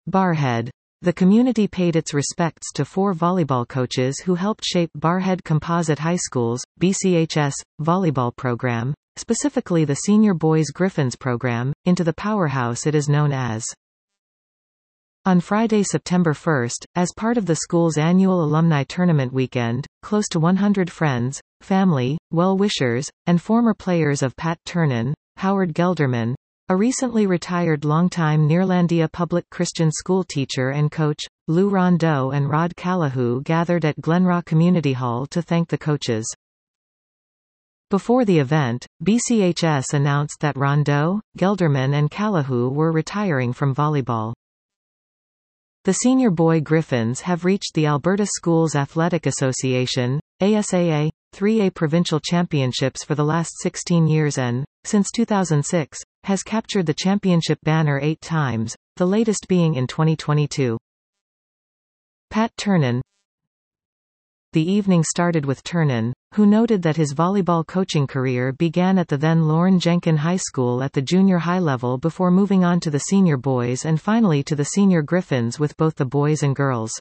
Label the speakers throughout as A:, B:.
A: Barrhead. The community paid its respects to 4 volleyball coaches who helped shape Barrhead Composite High School's, BCHS, volleyball program, specifically the Senior Boys Griffins program, into the powerhouse it is known as. On Friday, September 1, as part of the school's annual alumni tournament weekend, close to 100 friends, family, well-wishers, and former players of Pat Turnen, Howard Gelderman, a recently retired longtime Neerlandia public Christian school teacher and coach, Lou Rondeau and Rod Calahoo gathered at Glenraw Community Hall to thank the coaches. Before the event, BCHS announced that Rondeau, Gelderman and Calahoo were retiring from volleyball. The Senior Boy Griffins have reached the Alberta Schools Athletic Association, ASAA, 3A provincial championships for the last 16 years and, since 2006, has captured the championship banner 8 times, the latest being in 2022. Pat Turnen. The evening started with Turnen, who noted that his volleyball coaching career began at the then Lorne Jenkin High School at the junior high level before moving on to the senior boys and finally to the senior Griffins with both the boys and girls.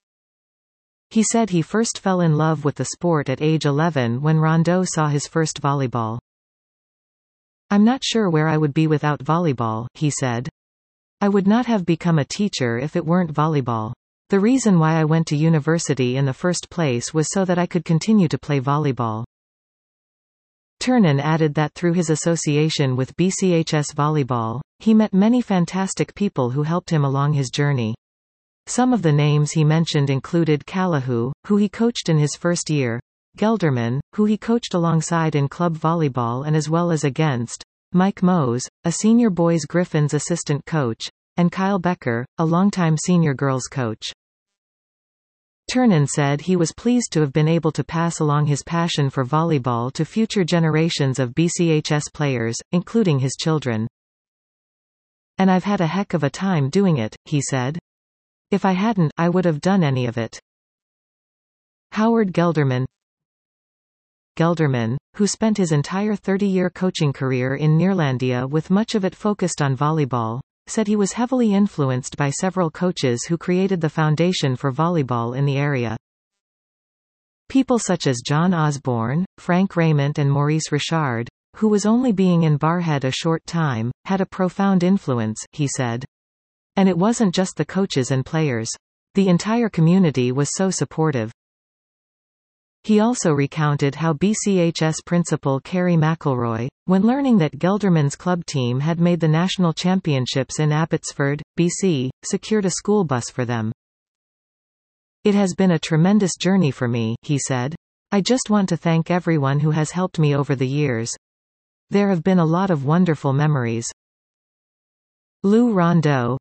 A: He said he first fell in love with the sport at age 11 when Rondeau saw his first volleyball. "I'm not sure where I would be without volleyball," he said. "I would not have become a teacher if it weren't volleyball. The reason why I went to university in the first place was so that I could continue to play volleyball." Turnen added that through his association with BCHS volleyball, he met many fantastic people who helped him along his journey. Some of the names he mentioned included Calahoo, who he coached in his first year, Gelderman, who he coached alongside in club volleyball and as well as against, Mike Mose, a senior boys Griffins assistant coach, and Kyle Becker, a longtime senior girls coach. Turnen said he was pleased to have been able to pass along his passion for volleyball to future generations of BCHS players, including his children. "And I've had a heck of a time doing it," he said. "If I hadn't, I would have done any of it." Howard Gelderman. Gelderman, who spent his entire 30-year coaching career in Neerlandia with much of it focused on volleyball, said he was heavily influenced by several coaches who created the foundation for volleyball in the area. People such as John Osborne, Frank Raymond and Maurice Richard, who was only being in Barrhead a short time, had a profound influence, he said. And it wasn't just the coaches and players. The entire community was so supportive. He also recounted how BCHS principal Kerry McElroy, when learning that Gelderman's club team had made the national championships in Abbotsford, BC, secured a school bus for them. "It has been a tremendous journey for me," he said. "I just want to thank everyone who has helped me over the years. There have been a lot of wonderful memories." Lou Rondeau.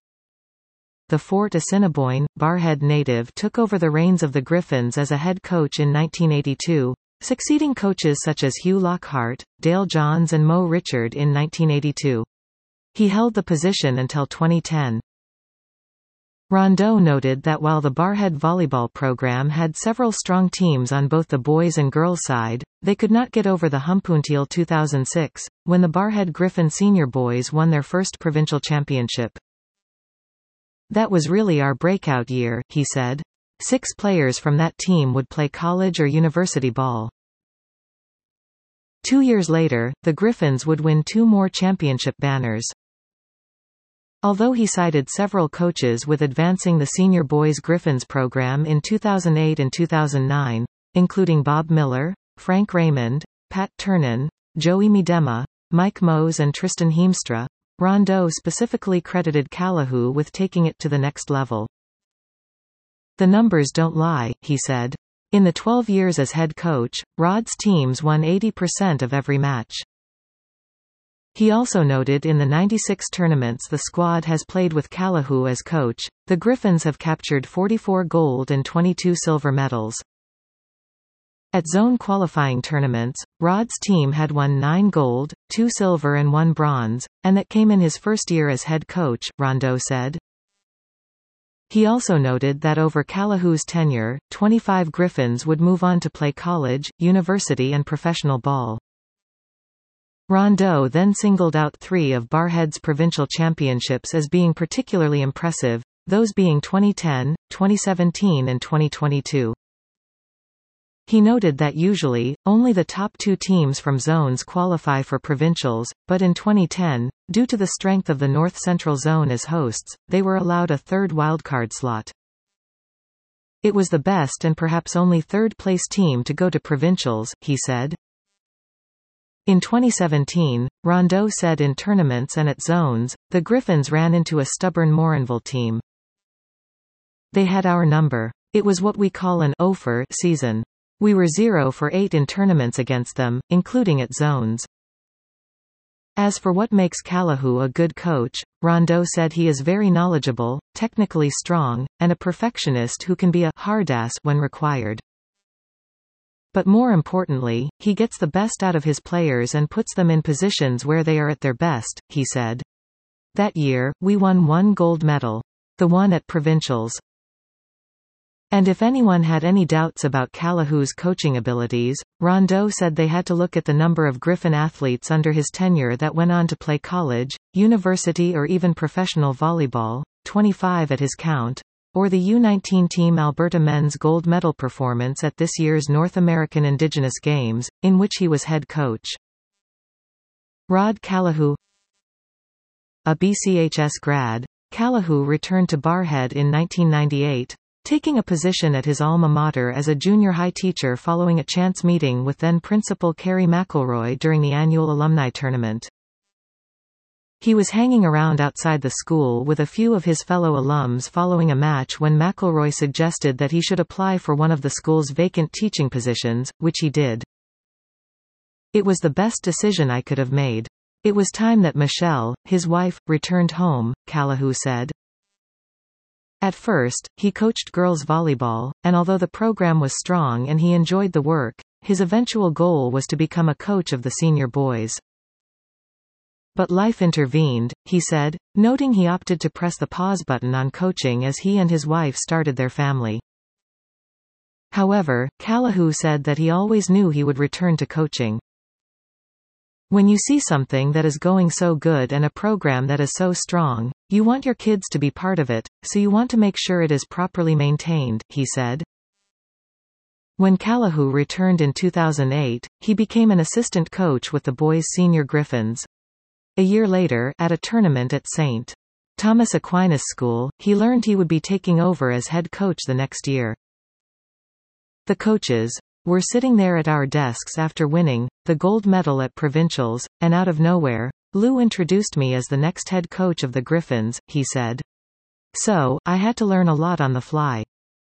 A: The Fort Assiniboine, Barrhead native took over the reins of the Griffins as a head coach in 1982, succeeding coaches such as Hugh Lockhart, Dale Johns and Mo Richard in 1982. He held the position until 2010. Rondeau noted that while the Barrhead volleyball program had several strong teams on both the boys' and girls' side, they could not get over the hump until 2006, when the Barrhead Griffin senior boys won their first provincial championship. "That was really our breakout year," he said. 6 players from that team would play college or university ball. 2 years later, the Griffins would win 2 more championship banners. Although he cited several coaches with advancing the Senior Boys Griffins program in 2008 and 2009, including Bob Miller, Frank Raymond, Pat Turnen, Joey Miedema, Mike Mose and Tristan Heemstra, Rondeau specifically credited Calahoo with taking it to the next level. "The numbers don't lie," he said. "In the 12 years as head coach, Rod's teams won 80% of every match." He also noted in the 96 tournaments the squad has played with Calahoo as coach, the Griffins have captured 44 gold and 22 silver medals. At zone qualifying tournaments, Rod's team had won 9 gold, 2 silver and 1 bronze, and that came in his first year as head coach, Rondeau said. He also noted that over Calahoo's tenure, 25 Griffins would move on to play college, university and professional ball. Rondeau then singled out 3 of Barrhead's provincial championships as being particularly impressive, those being 2010, 2017 and 2022. He noted that usually, only the top 2 teams from zones qualify for provincials, but in 2010, due to the strength of the North Central Zone as hosts, they were allowed a 3rd wildcard slot. It was the best and perhaps only 3rd-place team to go to provincials, he said. In 2017, Rondeau said in tournaments and at zones, the Griffins ran into a stubborn Morinville team. They had our number. It was what we call an "over" season. We were 0 for 8 in tournaments against them, including at zones. As for what makes Calahoo a good coach, Rondeau said he is very knowledgeable, technically strong, and a perfectionist who can be a hardass when required. But more importantly, he gets the best out of his players and puts them in positions where they are at their best, he said. That year, we won 1 gold medal. The one at provincials. And if anyone had any doubts about Calahoo's coaching abilities, Rondeau said they had to look at the number of Griffin athletes under his tenure that went on to play college, university or even professional volleyball, 25 at his count, or the U19 Team Alberta men's gold medal performance at this year's North American Indigenous Games, in which he was head coach. Rod Calahoo, a BCHS grad, Calahoo returned to Barrhead in 1998, taking a position at his alma mater as a junior high teacher following a chance meeting with then-principal Kerry McElroy during the annual alumni tournament. He was hanging around outside the school with a few of his fellow alums following a match when McElroy suggested that he should apply for one of the school's vacant teaching positions, which he did. It was the best decision I could have made. It was time that Michelle, his wife, returned home, Calahoo said. At first, he coached girls volleyball, and although the program was strong and he enjoyed the work, his eventual goal was to become a coach of the senior boys. But life intervened, he said, noting he opted to press the pause button on coaching as he and his wife started their family. However, Calahoo said that he always knew he would return to coaching. When you see something that is going so good and a program that is so strong, you want your kids to be part of it, so you want to make sure it is properly maintained, he said. When Calahoo returned in 2008, he became an assistant coach with the boys' senior Griffins. A year later, at a tournament at St. Thomas Aquinas School, he learned he would be taking over as head coach the next year. The coaches were sitting there at our desks after winning the gold medal at provincials, and out of nowhere, Lou introduced me as the next head coach of the Griffins, he said. So, I had to learn a lot on the fly.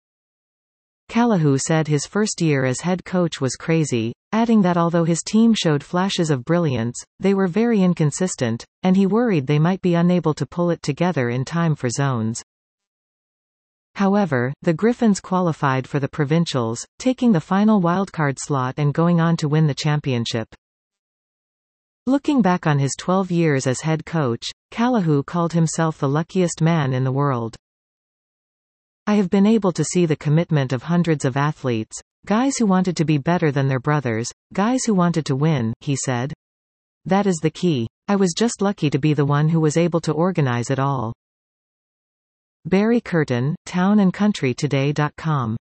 A: Calahoo said his first year as head coach was crazy, adding that although his team showed flashes of brilliance, they were very inconsistent, and he worried they might be unable to pull it together in time for zones. However, the Griffins qualified for the provincials, taking the final wildcard slot and going on to win the championship. Looking back on his 12 years as head coach, Calahoo called himself the luckiest man in the world. I have been able to see the commitment of hundreds of athletes, guys who wanted to be better than their brothers, guys who wanted to win, he said. That is the key. I was just lucky to be the one who was able to organize it all. Barry Curtin, townandcountrytoday.com